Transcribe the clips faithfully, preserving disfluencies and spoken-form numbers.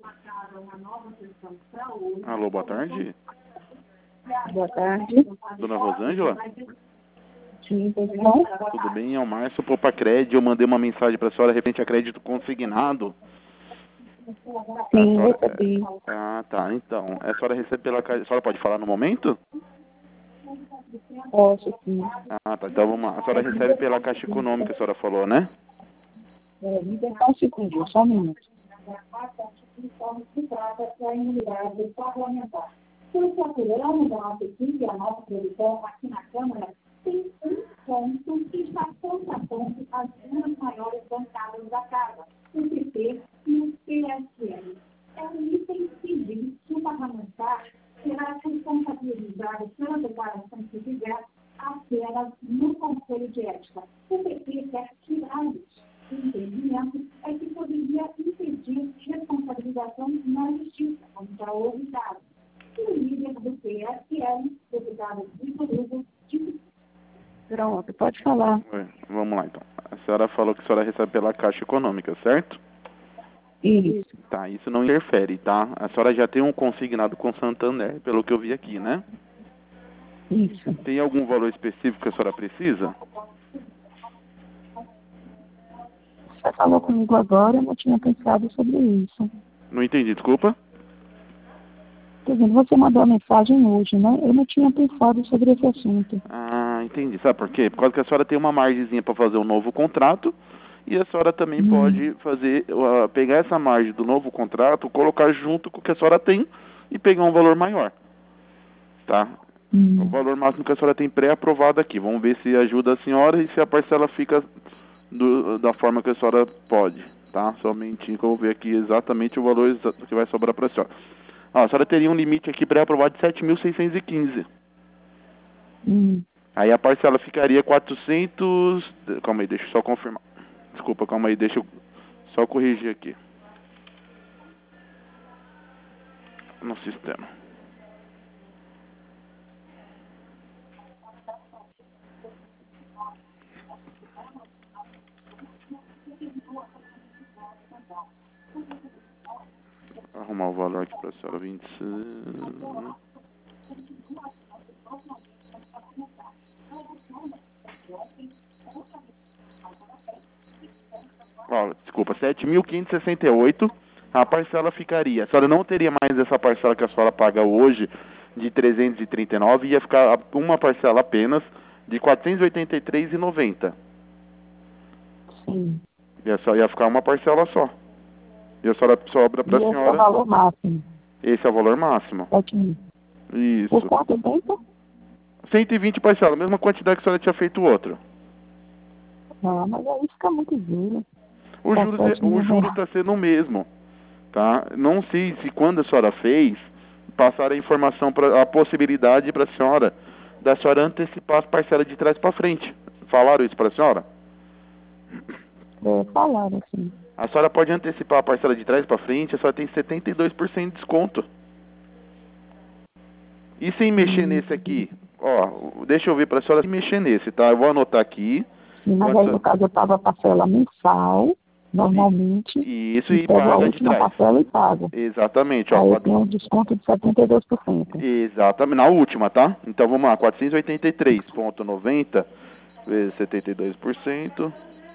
Alô, boa tarde. Boa tarde. Dona Rosângela? Sim, tudo bom? Tudo bem? É o Márcio Popacred. Eu mandei uma mensagem para a senhora referente a crédito consignado. Sim, senhora... recebi. Ah, tá. Então, a senhora recebe pela Caixa... A senhora pode falar no momento? Posso, sim. Ah, tá. Então vamos lá. A senhora recebe pela Caixa Econômica, a senhora falou, né? É, me dê só um segundo, só um minuto. Por procurando da nossa equipe e a nossa produção aqui na Câmara, tem um ponto que está ponto a ponto as duas maiores bancadas da casa, o P P e o P S L. É um item civil que o parlamentar será responsabilizado pela declaração que fizer apenas no Conselho de Ética. O P P quer tirar isso. O entendimento é que poderia impedir responsabilização na justiça, como já houve caso. O líder do P S L, deputado Vitor Hugo, disse... Pronto, pode falar. Oi, vamos lá, então. A senhora falou que a senhora recebe pela Caixa Econômica, certo? Isso. Tá, isso não interfere, tá? A senhora já tem um consignado com Santander, pelo que eu vi aqui, né? Isso. Tem algum valor específico que a senhora precisa? Você falou comigo agora, eu não tinha pensado sobre isso. Não entendi, desculpa. Quer dizer, você mandou a mensagem hoje, né? Eu não tinha pensado sobre esse assunto. Ah, entendi. Sabe por quê? Por causa que a senhora tem uma margenzinha para fazer um novo contrato e a senhora também Hum. pode fazer, uh, pegar essa margem do novo contrato, colocar junto com o que a senhora tem e pegar um valor maior, tá? Hum. O valor máximo que a senhora tem pré-aprovado aqui. Vamos ver se ajuda a senhora e se a parcela fica do, da forma que a senhora pode, tá? Somente que eu vou ver aqui exatamente o valor que vai sobrar para a senhora. Ah, a senhora teria um limite aqui pré-aprovado de sete mil seiscentos e quinze. Hum. Aí a parcela ficaria quatrocentos... Calma aí, deixa eu só confirmar. Desculpa, calma aí, deixa eu só corrigir aqui. No sistema. Vou arrumar o valor aqui para a senhora. vinte e seis... Ó, desculpa, sete mil quinhentos e sessenta e oito. A parcela ficaria. A senhora não teria mais essa parcela que a senhora paga hoje de trezentos e trinta e nove, ia ficar uma parcela apenas de quatrocentos e oitenta e três reais e noventa centavos. Sim. Ia, só, ia ficar uma parcela só. E a senhora sobra para a E esse é o senhora. valor máximo? Esse é o valor máximo. sete mil. Por Isso. quanto tempo? cento e vinte parcelas, a mesma quantidade que a senhora tinha feito o outro. Ah, mas aí fica muito duro. O Tá juros sete é- o mil juro reais. está sendo o mesmo, tá? Não sei se quando a senhora fez, passaram a informação, pra, a possibilidade para a senhora, da senhora antecipar as parcelas de trás para frente. Falaram isso para a senhora? É, falaram assim. A senhora pode antecipar a parcela de trás para frente, a senhora tem setenta e dois por cento de desconto. E sem mexer Hum. nesse aqui, ó, deixa eu ver para a senhora se mexer nesse, tá? Eu vou anotar aqui. Sim, mas Quanto aí a- no caso eu pago a parcela mensal, normalmente, E isso e e pego a paga de última trás. parcela e pago. Exatamente, ó. Aí eu quatro- tenho um desconto de setenta e dois por cento. Exatamente, na última, tá? Então vamos lá, quatrocentos e oitenta e três reais e noventa centavos vezes setenta e dois por cento.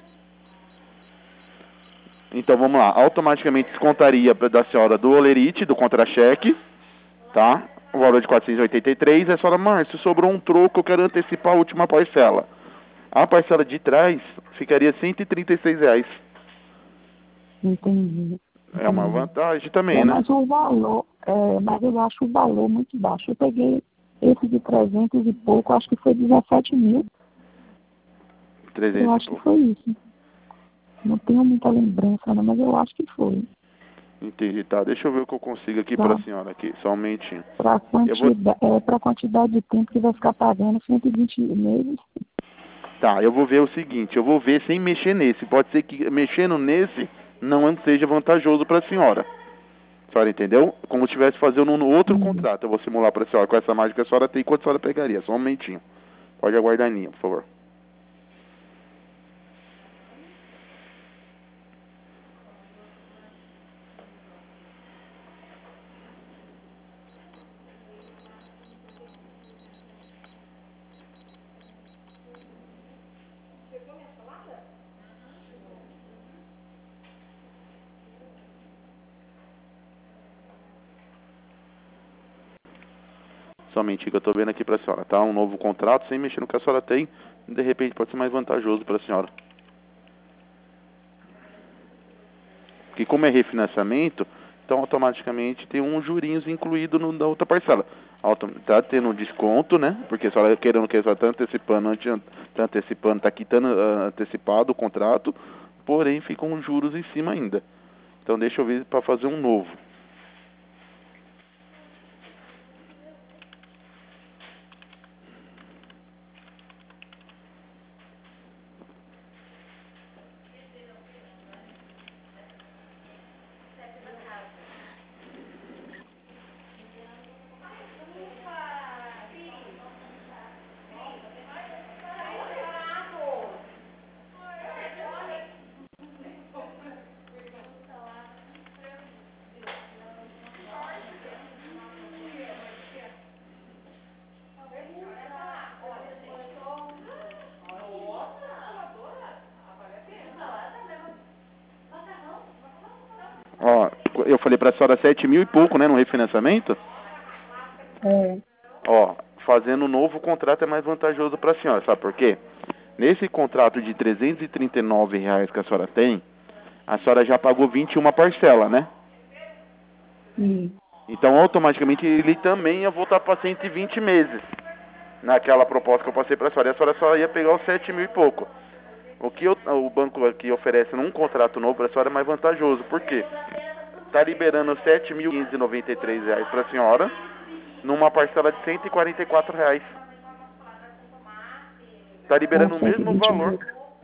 Então vamos lá, automaticamente descontaria pra- da senhora do olerite, do contra-cheque, tá? O valor de quatrocentos e oitenta e três, é a senhora, Márcio, sobrou um troco, eu quero antecipar a última parcela. A parcela de trás ficaria cento e trinta e seis reais. Entendi. É uma Entendi. vantagem também, É, né? mas o valor, é, mas eu acho o valor muito baixo. Eu peguei esse de trezentos e pouco, acho que foi dezessete mil. Eu trezentos e acho que pouco. foi isso. Não tenho muita lembrança, não, mas eu acho que foi. Entendi, tá. Deixa eu ver o que eu consigo aqui Tá. pra senhora aqui, só um momentinho. Para a Eu vou... quantidade, é, pra quantidade de tempo que vai ficar pagando cento e vinte meses. Tá, eu vou ver o seguinte, eu vou ver sem mexer nesse. Pode ser que mexendo nesse não seja vantajoso pra senhora. A senhora entendeu? Como se estivesse fazendo um outro Hum. contrato. Eu vou simular pra senhora com essa margem que a senhora tem, quanto a senhora pegaria. Só um momentinho. Pode aguardar em linha, por favor. somente que eu estou vendo aqui para a senhora, tá? Um novo contrato, sem mexer no que a senhora tem, de repente pode ser mais vantajoso para a senhora. Porque como é refinanciamento, então automaticamente tem uns jurinhos incluído no, na outra parcela. Auto, tá tendo um desconto, né? Porque a senhora querendo que a senhora está antecipando, está antecipando, está quitando uh, antecipado o contrato, porém ficam uns juros em cima ainda. Então deixa eu ver para fazer um novo. Ó, eu falei para a senhora sete mil e pouco, né, no refinanciamento? É. Ó, fazendo um novo contrato é mais vantajoso para a senhora, sabe por quê? Nesse contrato de trezentos e trinta e nove reais que a senhora tem, a senhora já pagou vinte e uma parcela, né? Sim. Então, automaticamente, ele também ia voltar para cento e vinte meses. Naquela proposta que eu passei para a senhora. E a senhora só ia pegar os sete mil e pouco. O que eu, o banco aqui oferece num contrato novo para a senhora é mais vantajoso. Por quê? Está liberando sete mil quinhentos e noventa e três reais para a senhora, numa parcela de cento e quarenta e quatro reais. Está liberando o mesmo valor.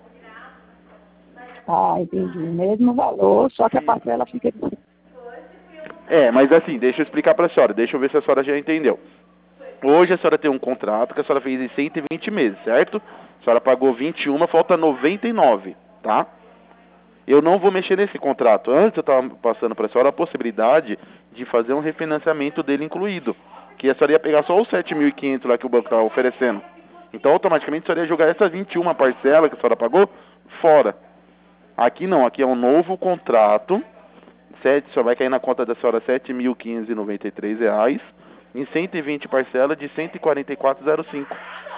Ah, entendi. O mesmo valor, só que a parcela fica... É, mas assim, deixa eu explicar para a senhora. Deixa eu ver se a senhora já entendeu. Hoje a senhora tem um contrato que a senhora fez em cento e vinte meses, certo? A senhora pagou vinte e um, falta noventa e nove, tá? Eu não vou mexer nesse contrato. Antes eu estava passando para a senhora a possibilidade de fazer um refinanciamento dele incluído. Que a senhora ia pegar só os sete mil e quinhentos lá que o banco estava oferecendo. Então automaticamente a senhora ia jogar essas vinte e uma parcelas que a senhora pagou fora. Aqui não, aqui é um novo contrato. Sete, só vai cair na conta da senhora sete mil quinhentos e noventa e três reais. Em cento e vinte parcelas de cento e quarenta e quatro reais e cinco.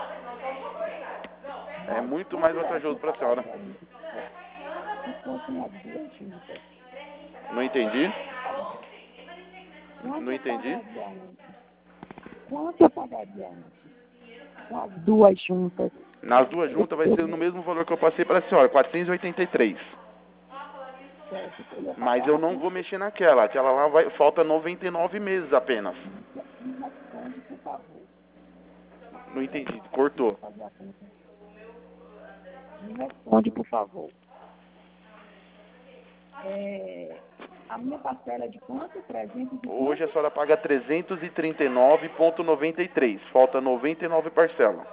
É muito mais vantajoso para a senhora. Não entendi? Não entendi? Quanto eu pagaria com as duas juntas? Nas duas juntas vai ser no mesmo valor que eu passei para a senhora, quatrocentos e oitenta e três. Mas eu não vou mexer naquela. Aquela lá vai, falta noventa e nove meses apenas. Não entendi, cortou. Me responde, por favor. É, a minha parcela é de quanto? trezentos e Hoje a senhora paga trezentos e trinta e nove reais e noventa e três. Falta noventa e nove parcelas.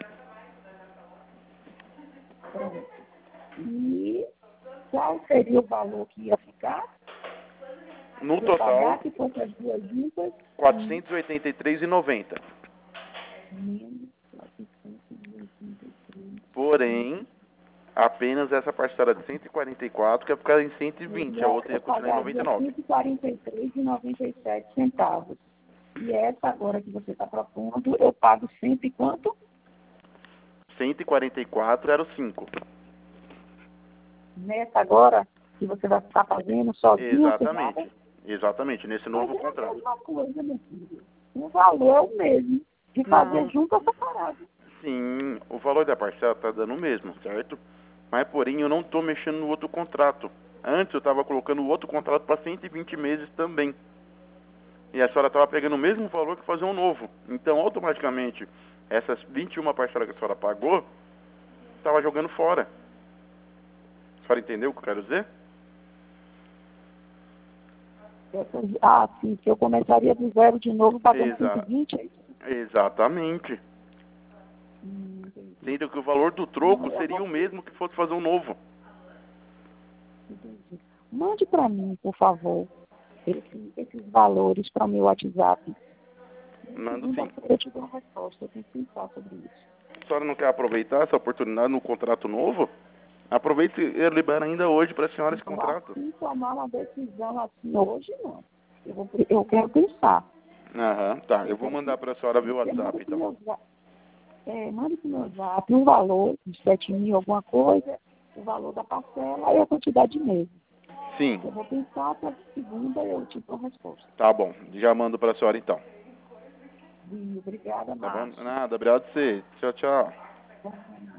Pronto. E qual seria o valor que ia ficar? No Se eu total, pagar, se fosse as duas juntas, quatrocentos e oitenta e três reais e noventa centavos. menos quatrocentos e oitenta e três. Porém, apenas essa parcela de cento e quarenta e quatro que ia ficar em cento e vinte, a outra ia Eu continuar em noventa e pagaria nove. cento e quarenta e três reais e noventa e sete centavos. E essa agora que você está propondo, eu pago sempre quanto? cento e quarenta e quatro era o cinco. Nessa agora que você vai estar fazendo sozinho? Exatamente. Exatamente, nesse novo Mas é a contrato. mesma coisa, meu filho. O valor é o mesmo. De fazer Não. junto ou separado. Sim, o valor da parcela está dando o mesmo, certo? Mas, porém, eu não estou mexendo no outro contrato. Antes eu estava colocando o outro contrato para cento e vinte meses também. E a senhora estava pegando o mesmo valor que fazer um novo. Então, automaticamente, essas vinte e uma parcelas que a senhora pagou, estava jogando fora. A senhora entendeu o que eu quero dizer? Ah, sim, que eu começaria do zero de novo pagando Exa- cento e vinte, é isso? Exatamente. Hum, entendi, Sendo que o valor do troco seria o mesmo que fosse fazer um novo. entendi. Mande para mim, por favor, esse, esses valores para o meu WhatsApp. Mando sim. Segunda-feira eu te dou uma resposta, eu tenho que pensar sobre isso. A senhora não quer aproveitar essa oportunidade no contrato novo? Aproveite e libera ainda hoje para a senhora esse Então, contrato. assim, tomar uma decisão assim hoje, não. Eu, vou, eu quero pensar. Aham, tá. Eu vou mandar para a senhora via Você manda WhatsApp, pro então. meu zap, é, manda pro meu zap um valor de sete mil, alguma coisa, o valor da parcela e a quantidade de meses. Sim, Eu vou pensar até segunda eu te dou a resposta. tá bom. Já mando para a senhora, então. E obrigada, Tá bom? Márcio. Nada, obrigado a você. Tchau, tchau. Bom,